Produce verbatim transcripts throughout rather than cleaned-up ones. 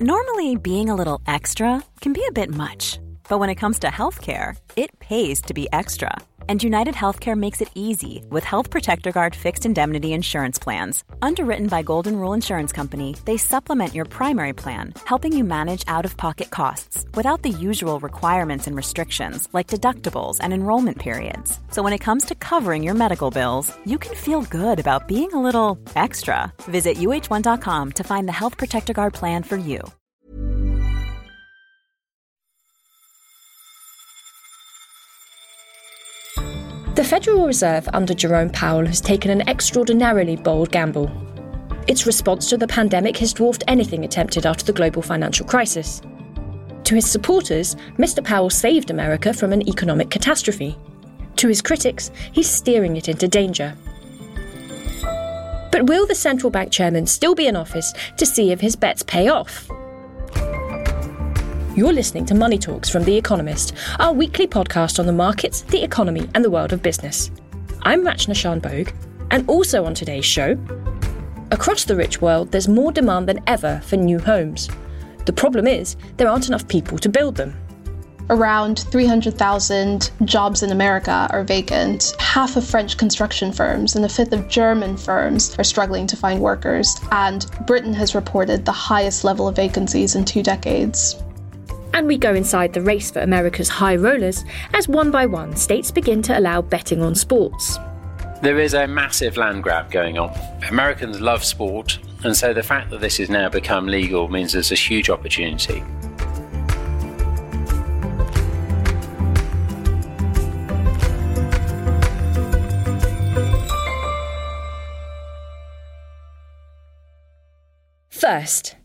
Normally, being a little extra can be a bit much, but when it comes to healthcare, it pays to be extra. And United Healthcare makes it easy with Health Protector Guard fixed indemnity insurance plans. Underwritten by Golden Rule Insurance Company, they supplement your primary plan, helping you manage out-of-pocket costs without the usual requirements and restrictions like deductibles and enrollment periods. So when it comes to covering your medical bills, you can feel good about being a little extra. Visit U H one dot com to find the Health Protector Guard plan for you. The Federal Reserve under Jerome Powell has taken an extraordinarily bold gamble. Its response to the pandemic has dwarfed anything attempted after the global financial crisis. To his supporters, Mister Powell saved America from an economic catastrophe. To his critics, he's steering it into danger. But will the central bank chairman still be in office to see if his bets pay off? You're listening to Money Talks from The Economist, our weekly podcast on the markets, the economy and the world of business. I'm Rachna Shanbhogue, and also on today's show, across the rich world there's more demand than ever for new homes. The problem is there aren't enough people to build them. Around three hundred thousand jobs in America are vacant. Half of French construction firms and a fifth of German firms are struggling to find workers, and Britain has reported the highest level of vacancies in two decades. And we go inside the race for America's high rollers as one by one states begin to allow betting on sports. There is a massive land grab going on. Americans love sport, and so the fact that this has now become legal means there's a huge opportunity. First,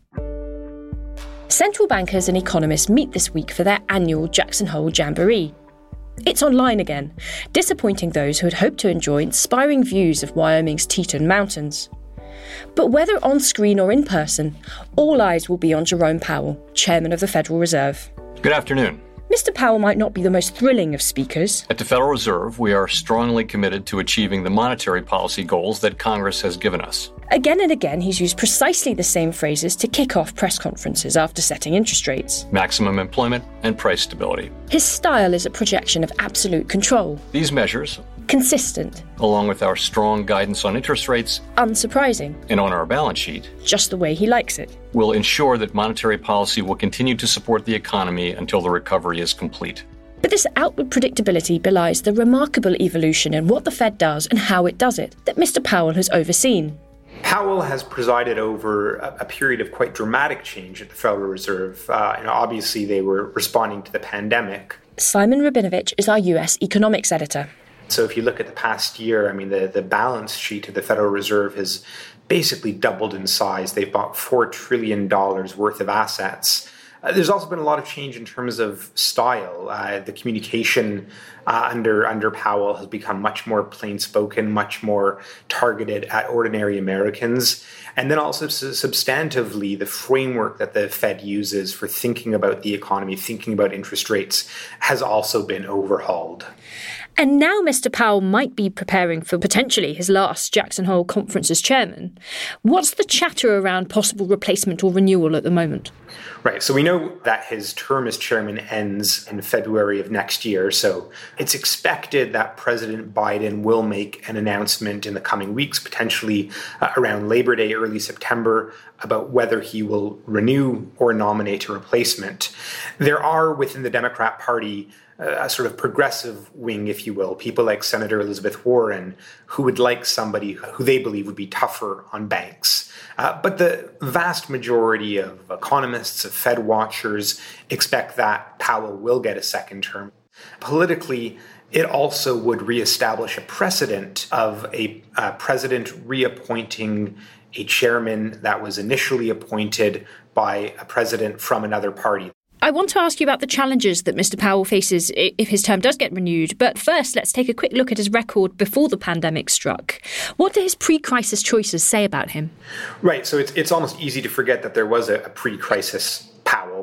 central bankers and economists meet this week for their annual Jackson Hole Jamboree. It's online again, disappointing those who had hoped to enjoy inspiring views of Wyoming's Teton Mountains. But whether on screen or in person, all eyes will be on Jerome Powell, chairman of the Federal Reserve. Good afternoon. Mister Powell might not be the most thrilling of speakers. At the Federal Reserve, we are strongly committed to achieving the monetary policy goals that Congress has given us. Again and again, he's used precisely the same phrases to kick off press conferences after setting interest rates. Maximum employment and price stability. His style is a projection of absolute control. These measures, consistent, along with our strong guidance on interest rates, unsurprising, and on our balance sheet, just the way he likes it, will ensure that monetary policy will continue to support the economy until the recovery is complete. But this outward predictability belies the remarkable evolution in what the Fed does and how it does it that Mister Powell has overseen. Powell has presided over a, a period of quite dramatic change at the Federal Reserve. Uh, and obviously, they were responding to the pandemic. Simon Rabinovich is our U S economics editor. So if you look at the past year, I mean, the, the balance sheet of the Federal Reserve has basically doubled in size. They've bought four trillion dollars worth of assets. Uh, there's also been a lot of change in terms of style. Uh, the communication uh, under under Powell has become much more plain-spoken, much more targeted at ordinary Americans. And then also substantively, the framework that the Fed uses for thinking about the economy, thinking about interest rates, has also been overhauled. And now Mister Powell might be preparing for potentially his last Jackson Hole conference as chairman. What's the chatter around possible replacement or renewal at the moment? Right. So we know that his term as chairman ends in February of next year. So it's expected that President Biden will make an announcement in the coming weeks, potentially uh, around Labor Day, early September, about whether he will renew or nominate a replacement. There are within the Democrat Party a sort of progressive wing, if you will, people like Senator Elizabeth Warren, who would like somebody who they believe would be tougher on banks. Uh, but the vast majority of economists, of Fed watchers, expect that Powell will get a second term. Politically, it also would reestablish a precedent of a uh, president reappointing a chairman that was initially appointed by a president from another party. I want to ask you about the challenges that Mister Powell faces if his term does get renewed. But first, let's take a quick look at his record before the pandemic struck. What do his pre-crisis choices say about him? Right. So it's it's almost easy to forget that there was a, a pre-crisis Powell.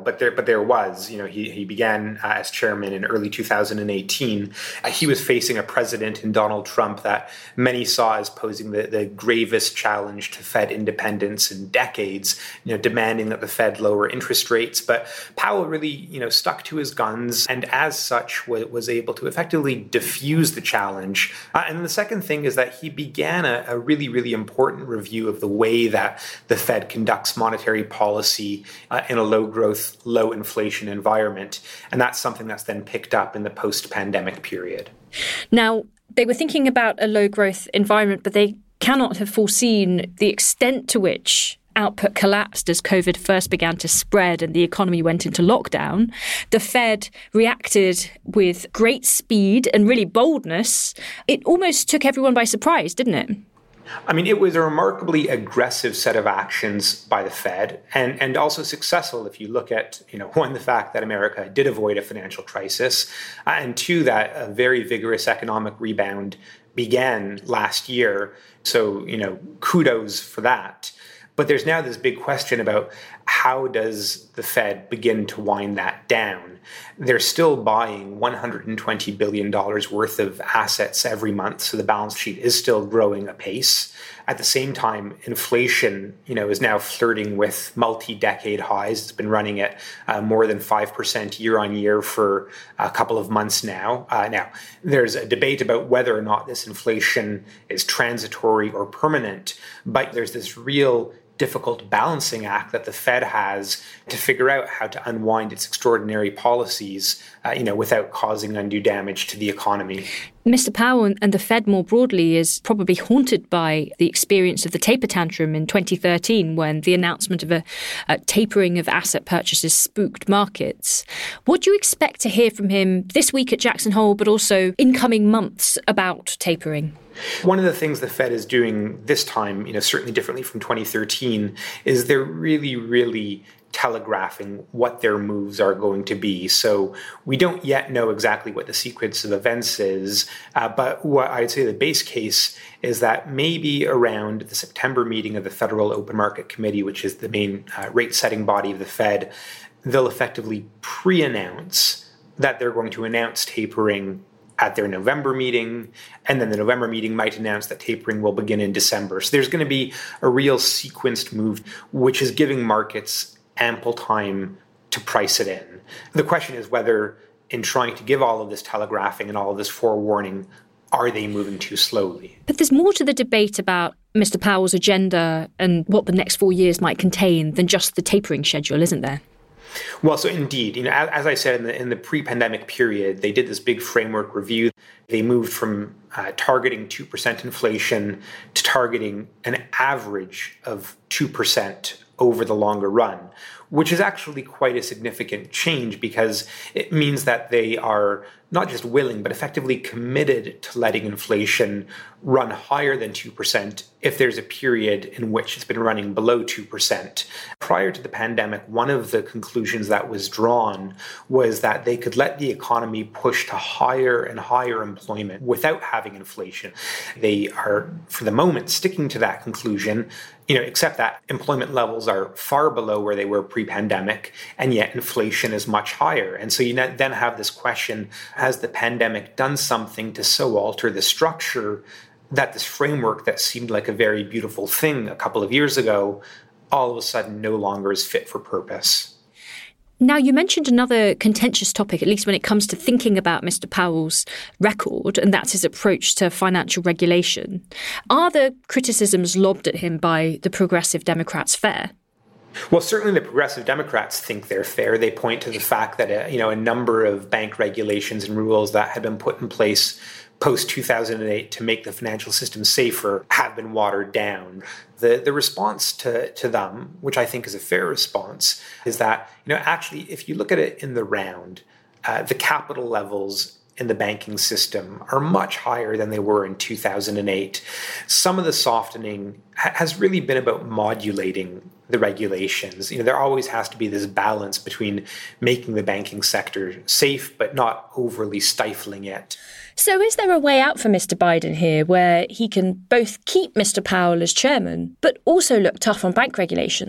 but there but there was. You know, he, he began uh, as chairman in early two thousand eighteen. Uh, he was facing a president in Donald Trump that many saw as posing the, the gravest challenge to Fed independence in decades, you know, demanding that the Fed lower interest rates. But Powell really, you know, stuck to his guns and as such w- was able to effectively diffuse the challenge. Uh, and the second thing is that he began a, a really, really important review of the way that the Fed conducts monetary policy uh, in a low-growth, low-inflation environment. And that's something that's then picked up in the post-pandemic period. Now, they were thinking about a low-growth environment, but they cannot have foreseen the extent to which output collapsed as COVID first began to spread and the economy went into lockdown. The Fed reacted with great speed and really boldness. It almost took everyone by surprise, didn't it? I mean, it was a remarkably aggressive set of actions by the Fed and, and also successful if you look at, you know, one, the fact that America did avoid a financial crisis, uh, and two, that a very vigorous economic rebound began last year. So, you know, kudos for that. But there's now this big question about how does the Fed begin to wind that down? They're still buying one hundred twenty billion dollars worth of assets every month, so the balance sheet is still growing apace. At the same time, inflation, you know, is now flirting with multi-decade highs. It's been running at uh, more than five percent year on year for a couple of months now. Uh, now, there's a debate about whether or not this inflation is transitory or permanent, but there's this real difficult balancing act that the Fed has to figure out how to unwind its extraordinary policies, uh, you know, without causing undue damage to the economy. Mister Powell and the Fed more broadly is probably haunted by the experience of the taper tantrum in twenty thirteen when the announcement of a, a tapering of asset purchases spooked markets. What do you expect to hear from him this week at Jackson Hole, but also in coming months about tapering? One of the things the Fed is doing this time, you know, certainly differently from twenty thirteen, is they're really, really telegraphing what their moves are going to be. So we don't yet know exactly what the sequence of events is, uh, but what I'd say the base case is that maybe around the September meeting of the Federal Open Market Committee, which is the main uh, rate-setting body of the Fed, they'll effectively pre-announce that they're going to announce tapering at their November meeting, and then the November meeting might announce that tapering will begin in December. So there's going to be a real sequenced move, which is giving markets ample time to price it in. The question is whether, in trying to give all of this telegraphing and all of this forewarning, are they moving too slowly? But there's more to the debate about Mister Powell's agenda and what the next four years might contain than just the tapering schedule, isn't there? Well, so indeed, you know, as, as I said, in the in the pre-pandemic period, they did this big framework review. They moved from uh, targeting two percent inflation to targeting an average of two percent over the longer run, which is actually quite a significant change because it means that they are not just willing, but effectively committed to letting inflation run higher than two percent if there's a period in which it's been running below two percent. Prior to the pandemic, one of the conclusions that was drawn was that they could let the economy push to higher and higher employment without having inflation. They are, for the moment, sticking to that conclusion, you know, except that employment levels are far below where they were pre-pandemic, and yet inflation is much higher. And so you then have this question, has the pandemic done something to so alter the structure that this framework that seemed like a very beautiful thing a couple of years ago, all of a sudden no longer is fit for purpose? Now, you mentioned another contentious topic, at least when it comes to thinking about Mister Powell's record, and that's his approach to financial regulation. Are the criticisms lobbed at him by the progressive Democrats fair? Well, certainly the progressive Democrats think they're fair. They point to the fact that a, you know, a number of bank regulations and rules that had been put in place post two thousand eight to make the financial system safer have been watered down. The the response to, to them, which I think is a fair response, is that, you know, actually, if you look at it in the round, uh, the capital levels in the banking system are much higher than they were in two thousand eight. Some of the softening ha- has really been about modulating the regulations. You know, there always has to be this balance between making the banking sector safe, but not overly stifling it. So is there a way out for Mister Biden here where he can both keep Mister Powell as chairman, but also look tough on bank regulation?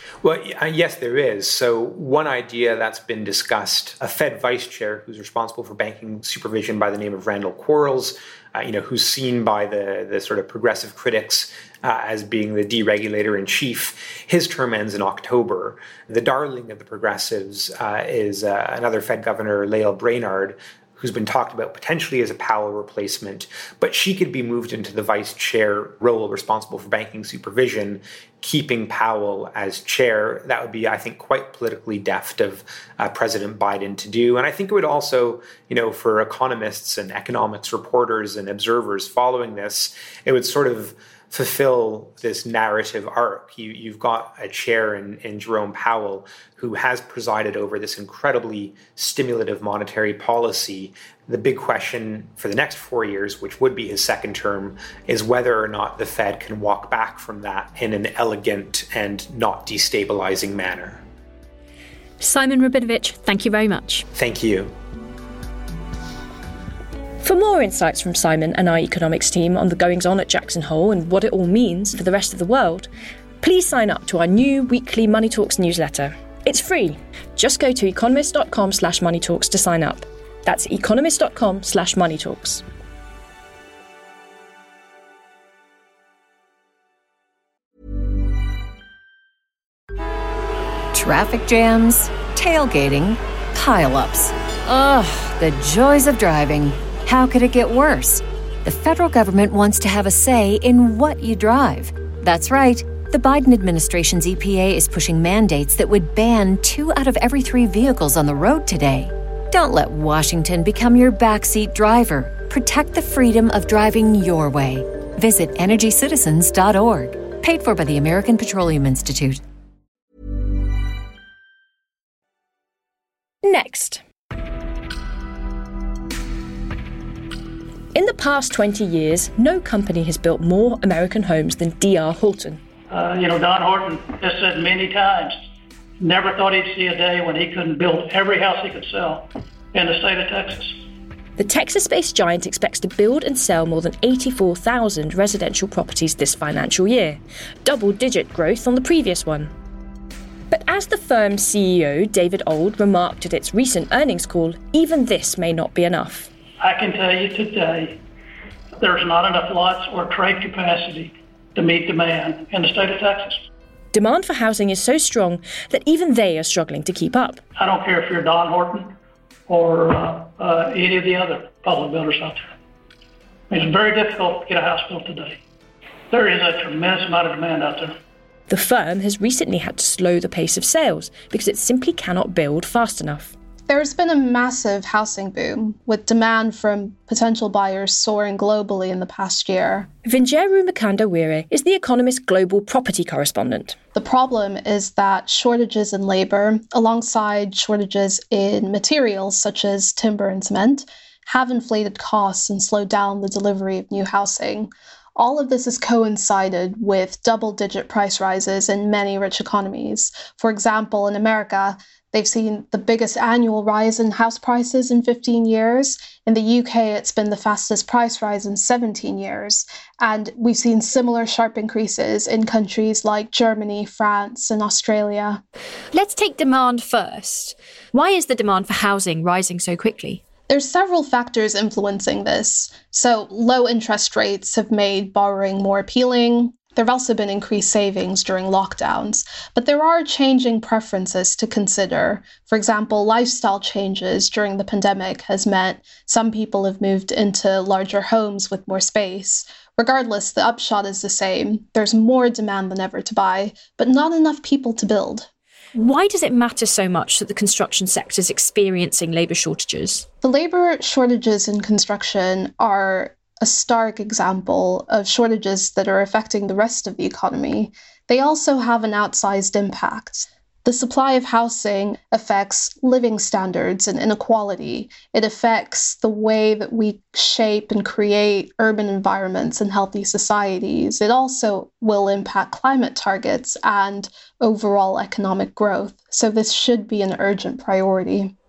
Well, yes, there is. So one idea that's been discussed, a Fed vice chair who's responsible for banking supervision by the name of Randall Quarles, uh, you know, who's seen by the, the sort of progressive critics uh, as being the deregulator in chief. His term ends in October. The darling of the progressives uh, is uh, another Fed governor, Lael Brainard, who's been talked about potentially as a Powell replacement, but she could be moved into the vice chair role responsible for banking supervision, keeping Powell as chair. That would be, I think, quite politically deft of uh, President Biden to do. And I think it would also, you know, for economists and economics reporters and observers following this, it would sort of fulfill this narrative arc. You, you've got a chair in, in Jerome Powell who has presided over this incredibly stimulative monetary policy. The big question for the next four years, which would be his second term, is whether or not the Fed can walk back from that in an elegant and not destabilizing manner. Simon Rabinovich, thank you very much. Thank you. For more insights from Simon and our economics team on the goings-on at Jackson Hole and what it all means for the rest of the world, please sign up to our new weekly Money Talks newsletter. It's free. Just go to economist.com slash money talks to sign up. That's economist.com slash money talks. Traffic jams, tailgating, pile-ups. Ugh, the joys of driving. How could it get worse? The federal government wants to have a say in what you drive. That's right. The Biden administration's E P A is pushing mandates that would ban two out of every three vehicles on the road today. Don't let Washington become your backseat driver. Protect the freedom of driving your way. Visit energy citizens dot org. Paid for by the American Petroleum Institute. Next. In the past twenty years, no company has built more American homes than D R Horton. Uh, you know, Don Horton has said many times, never thought he'd see a day when he couldn't build every house he could sell in the state of Texas. The Texas-based giant expects to build and sell more than eighty-four thousand residential properties this financial year, double-digit growth on the previous one. But as the firm's C E O, David Auld, remarked at its recent earnings call, even this may not be enough. I can tell you today, there's not enough lots or trade capacity to meet demand in the state of Texas. Demand for housing is so strong that even they are struggling to keep up. I don't care if you're Don Horton or uh, uh, any of the other public builders out there. It's very difficult to get a house built today. There is a tremendous amount of demand out there. The firm has recently had to slow the pace of sales because it simply cannot build fast enough. There's been a massive housing boom, with demand from potential buyers soaring globally in the past year. Vinjeru Mukanda-Wire is The Economist's global property correspondent. The problem is that shortages in labour, alongside shortages in materials such as timber and cement, have inflated costs and slowed down the delivery of new housing. All of this has coincided with double-digit price rises in many rich economies. For example, in America, they've seen the biggest annual rise in house prices in fifteen years. In the U K, it's been the fastest price rise in seventeen years. And we've seen similar sharp increases in countries like Germany, France, and Australia. Let's take demand first. Why is the demand for housing rising so quickly? There's several factors influencing this. So low interest rates have made borrowing more appealing. There have also been increased savings during lockdowns, but there are changing preferences to consider. For example, lifestyle changes during the pandemic has meant some people have moved into larger homes with more space. Regardless, the upshot is the same. There's more demand than ever to buy, but not enough people to build. Why does it matter so much that the construction sector is experiencing labour shortages? The labour shortages in construction are a stark example of shortages that are affecting the rest of the economy. They also have an outsized impact. The supply of housing affects living standards and inequality. It affects the way that we shape and create urban environments and healthy societies. It also will impact climate targets and overall economic growth. So this should be an urgent priority.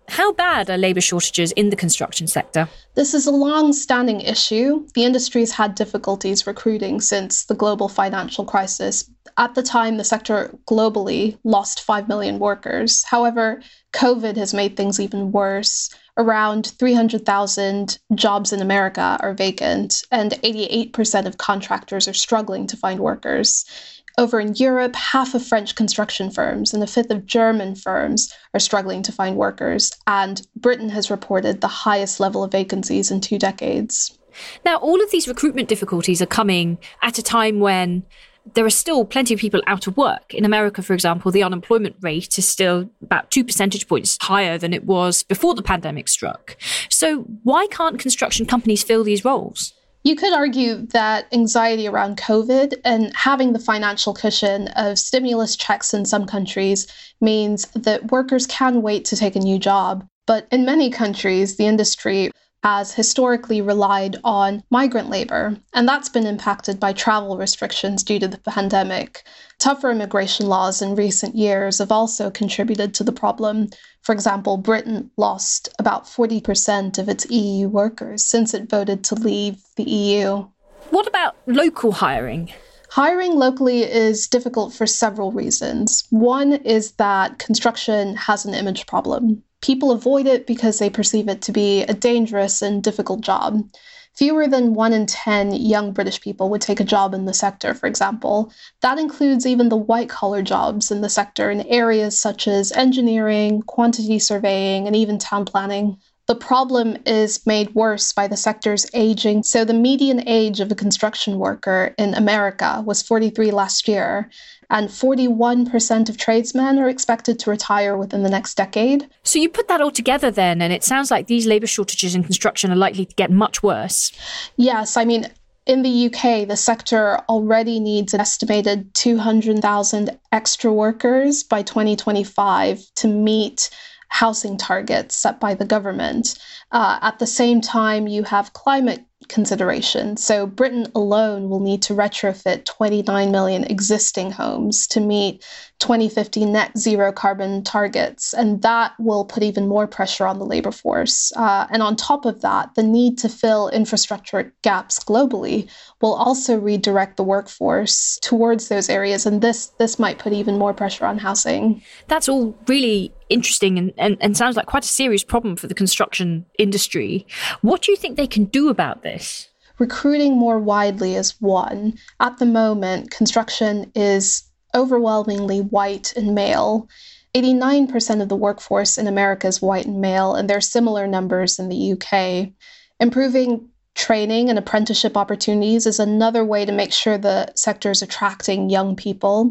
How bad are labour shortages in the construction sector? This is a long-standing issue. The industry's had difficulties recruiting since the global financial crisis. At the time, the sector globally lost five million workers. However, COVID has made things even worse. Around three hundred thousand jobs in America are vacant, and eighty-eight percent of contractors are struggling to find workers. Over in Europe, half of French construction firms and a fifth of German firms are struggling to find workers, and Britain has reported the highest level of vacancies in two decades. Now, all of these recruitment difficulties are coming at a time when there are still plenty of people out of work. In America, for example, the unemployment rate is still about two percentage points higher than it was before the pandemic struck. So why can't construction companies fill these roles? You could argue that anxiety around COVID and having the financial cushion of stimulus checks in some countries means that workers can wait to take a new job. But in many countries, the industry has historically relied on migrant labor, and that's been impacted by travel restrictions due to the pandemic. Tougher immigration laws in recent years have also contributed to the problem. For example, Britain lost about forty percent of its E U workers since it voted to leave the E U. What about local hiring? Hiring locally is difficult for several reasons. One is that construction has an image problem. People avoid it because they perceive it to be a dangerous and difficult job. Fewer than one in ten young British people would take a job in the sector, for example. That includes even the white-collar jobs in the sector in areas such as engineering, quantity surveying, and even town planning. The problem is made worse by the sector's aging. So the median age of a construction worker in America was forty-three last year, and forty-one percent of tradesmen are expected to retire within the next decade. So you put that all together then, and it sounds like these labour shortages in construction are likely to get much worse. Yes, I mean, in the U K, the sector already needs an estimated two hundred thousand extra workers by twenty twenty-five to meet housing targets set by the government. Uh, at the same time, you have climate considerations. So Britain alone will need to retrofit twenty-nine million existing homes to meet twenty fifty net zero carbon targets. And that will put even more pressure on the labor force. Uh, and on top of that, the need to fill infrastructure gaps globally will also redirect the workforce towards those areas. And this this might put even more pressure on housing. That's all really interesting and, and, and sounds like quite a serious problem for the construction industry. What do you think they can do about this? Recruiting more widely is one. At the moment, construction is overwhelmingly white and male. eighty-nine percent of the workforce in America is white and male, and there are similar numbers in the U K. Improving training and apprenticeship opportunities is another way to make sure the sector is attracting young people.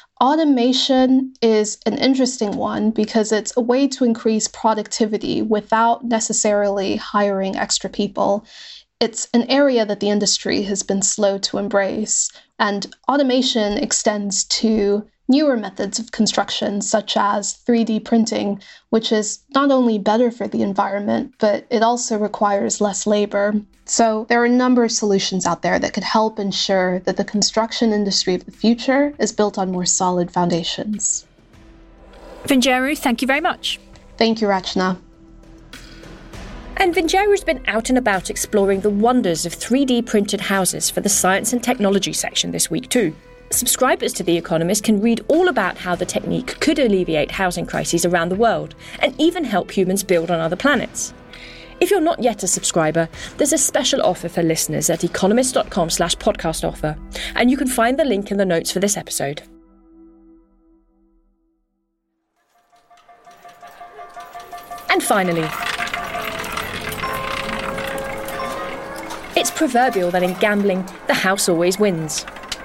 Automation is an interesting one because it's a way to increase productivity without necessarily hiring extra people. It's an area that the industry has been slow to embrace, and automation extends to newer methods of construction, such as three D printing, which is not only better for the environment, but it also requires less labor. So there are a number of solutions out there that could help ensure that the construction industry of the future is built on more solid foundations. Vinjeru, thank you very much. Thank you, Rachna. And Vinjeru's been out and about exploring the wonders of three D printed houses for the science and technology section this week too. Subscribers to The Economist can read all about how the technique could alleviate housing crises around the world and even help humans build on other planets. If you're not yet a subscriber, there's a special offer for listeners at economist.com slash podcast offer, and you can find the link in the notes for this episode. And finally, it's proverbial that in gambling, the house always wins.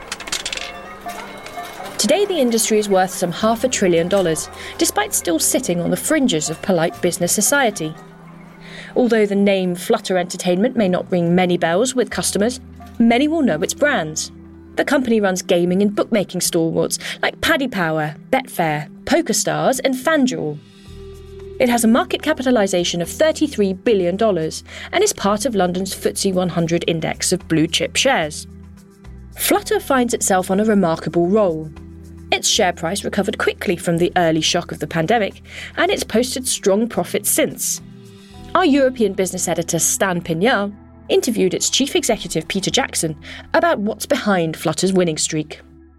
Today, the industry is worth some half a trillion dollars, despite still sitting on the fringes of polite business society. Although the name Flutter Entertainment may not ring many bells with customers, many will know its brands. The company runs gaming and bookmaking stalwarts like Paddy Power, Betfair, PokerStars and FanDuel. It has a market capitalisation of thirty-three billion dollars and is part of London's F T S E one hundred index of blue-chip shares. Flutter finds itself on a remarkable roll. Its share price recovered quickly from the early shock of the pandemic, and it's posted strong profits since. Our European business editor Stan Pignal interviewed its chief executive Peter Jackson about what's behind Flutter's winning streak.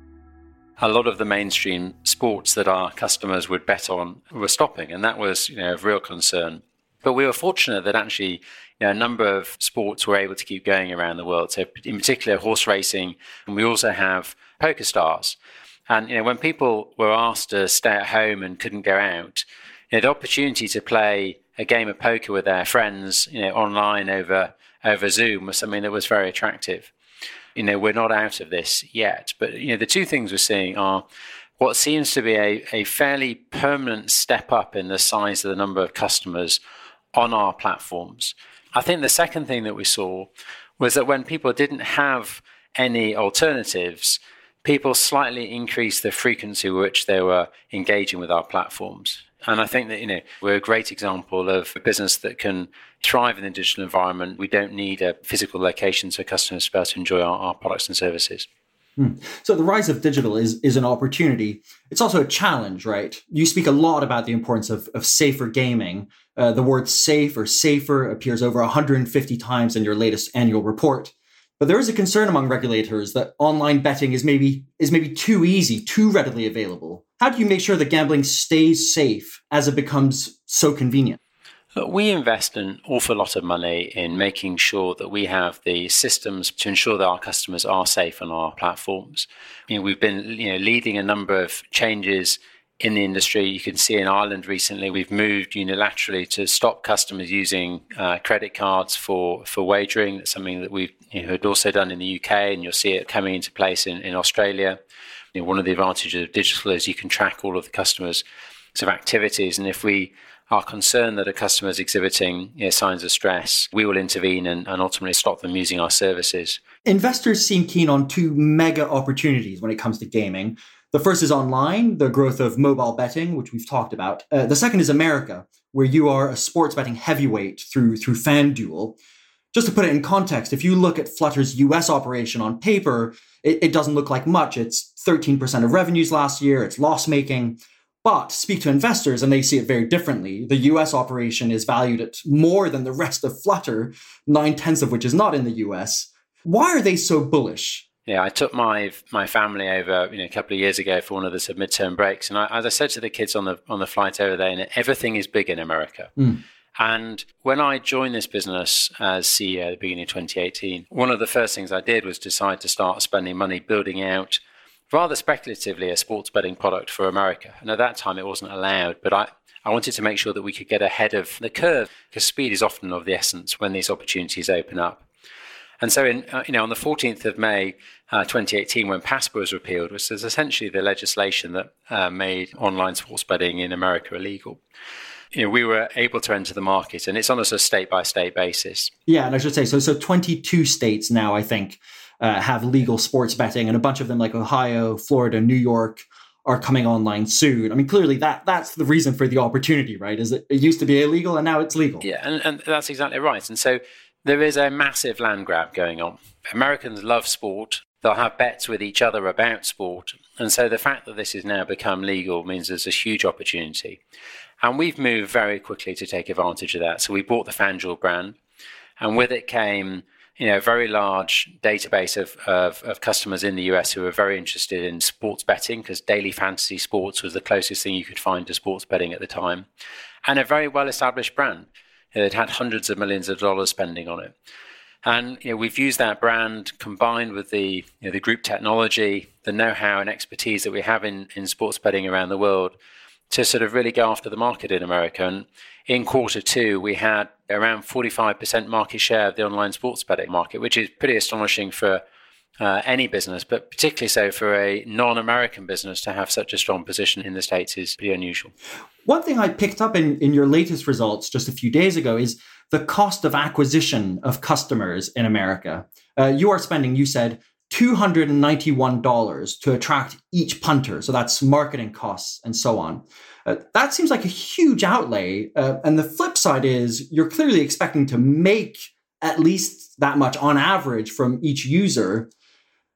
A lot of the mainstream sports that our customers would bet on were stopping, and that was, you know, of real concern. But we were fortunate that actually, you know, a number of sports were able to keep going around the world. So in particular, horse racing, and we also have Poker Stars. And, you know, when people were asked to stay at home and couldn't go out, you know, the opportunity to play a game of poker with their friends, you know, online over over Zoom was something that was very attractive. You know, we're not out of this yet, but, you know, the two things we're seeing are what seems to be a, a fairly permanent step up in the size of the number of customers on our platforms. I think the second thing that we saw was that when people didn't have any alternatives, people slightly increased the frequency with which they were engaging with our platforms. And I think that, you know, we're a great example of a business that can thrive in the digital environment. We don't need a physical location so customers to be able to enjoy our, our products and services. Hmm. So the rise of digital is is an opportunity. It's also a challenge, right? You speak a lot about the importance of, of safer gaming. Uh, the word safe or safer appears over one hundred fifty times in your latest annual report. But there is a concern among regulators that online betting is maybe is maybe too easy, too readily available. How do you make sure that gambling stays safe as it becomes so convenient? Look, we invest an awful lot of money in making sure that we have the systems to ensure that our customers are safe on our platforms. You know, we've been, you know, leading a number of changes in the industry. You can see in Ireland recently, we've moved unilaterally to stop customers using uh, credit cards for, for wagering. That's something that we've, you know, had also done in the U K, and you'll see it coming into place in, in Australia. You know, one of the advantages of digital is you can track all of the customers' sort of activities. And if we are concerned that a customer is exhibiting, you know, signs of stress, we will intervene and, and ultimately stop them using our services. Investors seem keen on two mega opportunities when it comes to gaming. The first is online, the growth of mobile betting, which we've talked about. Uh, the second is America, where you are a sports betting heavyweight through through FanDuel. Just to put it in context, if you look at Flutter's U S operation on paper, it, it doesn't look like much. It's thirteen percent of revenues last year. It's loss-making. But speak to investors and they see it very differently. The U S operation is valued at more than the rest of Flutter, nine-tenths of which is not in the U S. Why are they so bullish? Yeah, I took my my family over, you know, a couple of years ago for one of the sort of midterm breaks, and I, as I said to the kids on the on the flight over there, and everything is big in America. Mm. And when I joined this business as C E O at the beginning of twenty eighteen, one of the first things I did was decide to start spending money building out, rather speculatively, a sports betting product for America. And at that time, it wasn't allowed, but I, I wanted to make sure that we could get ahead of the curve, because speed is often of the essence when these opportunities open up. And so, in, uh, you know, on the fourteenth of May, uh, twenty eighteen, when PASPA was repealed, which is essentially the legislation that uh, made online sports betting in America illegal, you know, we were able to enter the market, and it's on a sort of state-by-state basis. Yeah, and I should say, so so twenty-two states now, I think, uh, have legal sports betting, and a bunch of them like Ohio, Florida, New York are coming online soon. I mean, clearly that that's the reason for the opportunity, right? Is it, it used to be illegal and now it's legal. Yeah, and, and that's exactly right. And so there is a massive land grab going on. Americans love sport. They'll have bets with each other about sport. And so the fact that this has now become legal means there's a huge opportunity. And we've moved very quickly to take advantage of that. So we bought the FanDuel brand, and with it came, you know, a very large database of, of, of customers in the U S who were very interested in sports betting, because daily fantasy sports was the closest thing you could find to sports betting at the time, and a very well-established brand. It had hundreds of millions of dollars spending on it. And, you know, we've used that brand combined with the, you know, the group technology, the know-how and expertise that we have in, in sports betting around the world to sort of really go after the market in America. And in quarter two, we had around forty-five percent market share of the online sports betting market, which is pretty astonishing for uh, any business, but particularly so for a non-American business to have such a strong position in the States is pretty unusual. One thing I picked up in, in your latest results just a few days ago is the cost of acquisition of customers in America. Uh, you are spending, you said, two hundred ninety-one dollars to attract each punter. So that's marketing costs and so on. Uh, that seems like a huge outlay. Uh, and the flip side is you're clearly expecting to make at least that much on average from each user.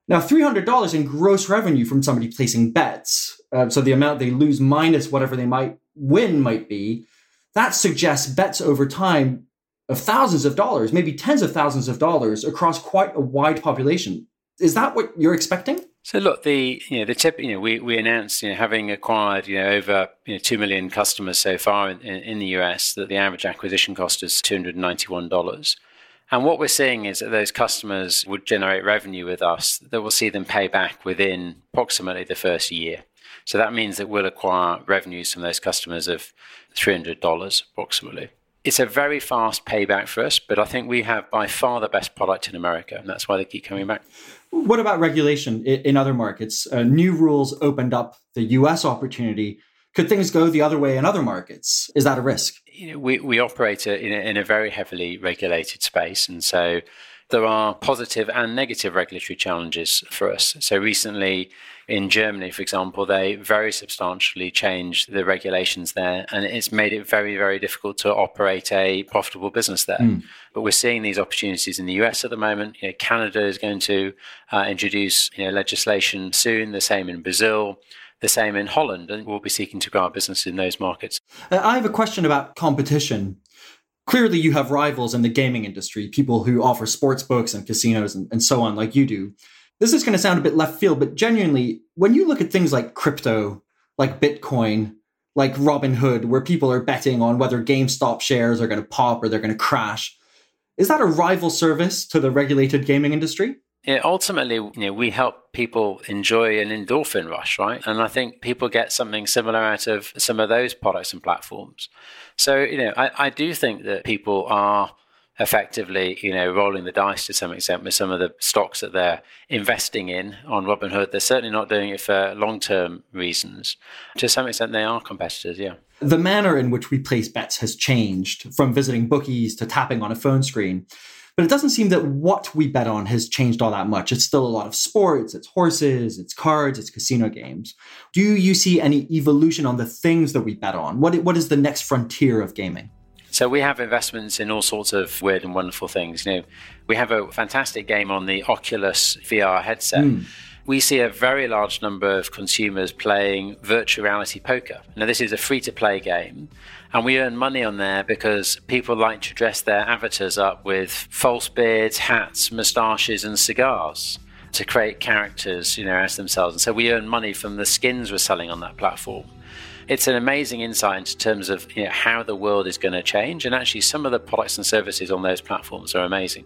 Now, three hundred dollars in gross revenue from somebody placing bets, uh, so the amount they lose minus whatever they might win might be, that suggests bets over time of thousands of dollars, maybe tens of thousands of dollars across quite a wide population. Is that what you're expecting? So look, the you know the tip you know we we announced you know having acquired you know over you know two million customers so far in, in the U S, that the average acquisition cost is two hundred ninety-one dollars. And what we're seeing is that those customers would generate revenue with us that will see them pay back within approximately the first year. So that means that we'll acquire revenues from those customers of three hundred dollars approximately. It's a very fast payback for us, but I think we have by far the best product in America, and that's why they keep coming back. What about regulation in other markets? Uh, new rules opened up the U S opportunity. Could things go the other way in other markets? Is that a risk? You know, we, we operate in a, in a very heavily regulated space, and so there are positive and negative regulatory challenges for us. So recently in Germany, for example, they very substantially changed the regulations there, and it's made it very, very difficult to operate a profitable business there. Mm. But we're seeing these opportunities in the U S at the moment. You know, Canada is going to uh, introduce you know, legislation soon, the same in Brazil, the same in Holland, and we'll be seeking to grow our business in those markets. Uh, I have a question about competition. Clearly, you have rivals in the gaming industry, people who offer sports books and casinos and, and so on, like you do. This is going to sound a bit left field, but genuinely, when you look at things like crypto, like Bitcoin, like Robinhood, where people are betting on whether GameStop shares are going to pop or they're going to crash, is that a rival service to the regulated gaming industry? Yeah, ultimately, you know, we help people enjoy an endorphin rush, right? And I think people get something similar out of some of those products and platforms. So, you know, I, I do think that people are effectively, you know, rolling the dice to some extent with some of the stocks that they're investing in on Robinhood. They're certainly not doing it for long-term reasons. To some extent, they are competitors, yeah. The manner in which we place bets has changed from visiting bookies to tapping on a phone screen. But it doesn't seem that what we bet on has changed all that much. It's still a lot of sports, it's horses, it's cards, it's casino games. Do you see any evolution on the things that we bet on? What What is the next frontier of gaming? So we have investments in all sorts of weird and wonderful things. You know, we have a fantastic game on the Oculus V R headset. Mm. We see a very large number of consumers playing virtual reality poker. Now, this is a free-to-play game, and we earn money on there because people like to dress their avatars up with false beards, hats, moustaches, and cigars to create characters, you know, as themselves. And so we earn money from the skins we're selling on that platform. It's an amazing insight into terms of you know, how the world is going to change, and actually some of the products and services on those platforms are amazing.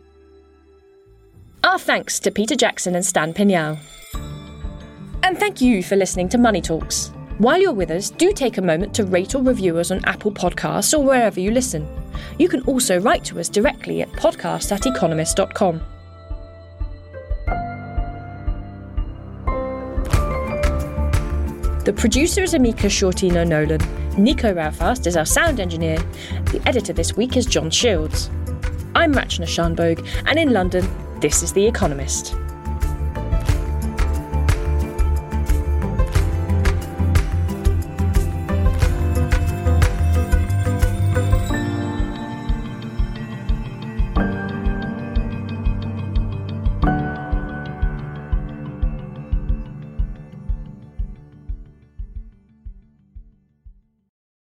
Our thanks to Peter Jackson and Stan Pignal. And thank you for listening to Money Talks. While you're with us, do take a moment to rate or review us on Apple Podcasts or wherever you listen. You can also write to us directly at podcast at economist dot com. The producer is Amika Shortino Nolan. Nico Raufast is our sound engineer. The editor this week is John Shields. I'm Rachna Shanbhogue, and in London, this is The Economist.